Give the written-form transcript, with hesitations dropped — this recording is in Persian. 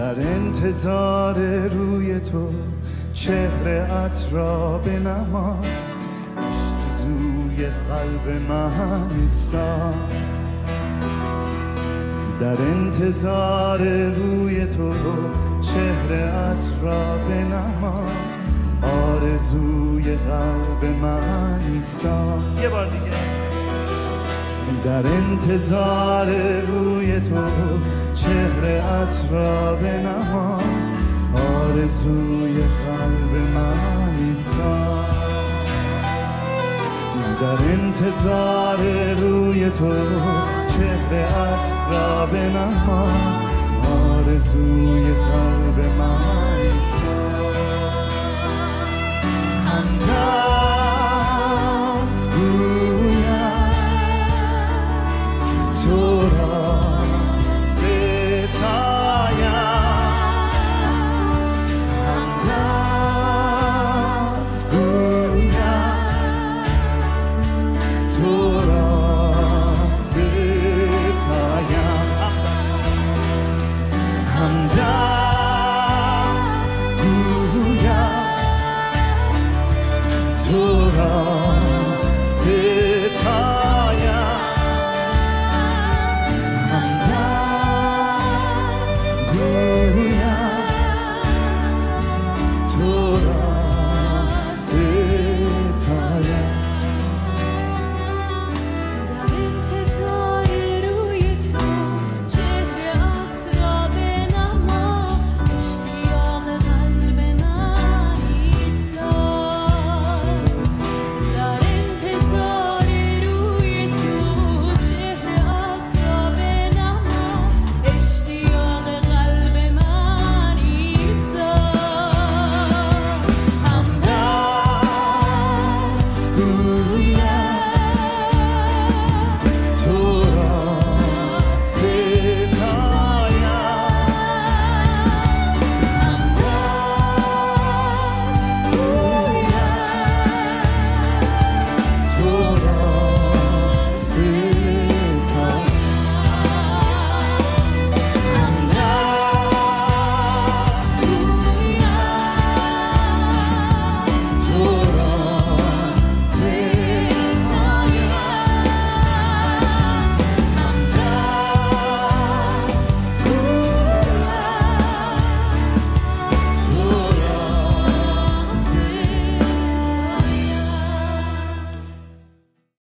در انتظار روی تو چهره‌ات را بنما، زوی قلب من ایسا. در انتظار روی تو چهره‌ات را بنما، آرزوی قلب من ایسا. یه بار دیگه. در انتظار روی تو چهره‌ات را بنما، آرزوی قلب من ایسا. در انتظار روی تو چهره‌ات را بنما، آرزوی قلب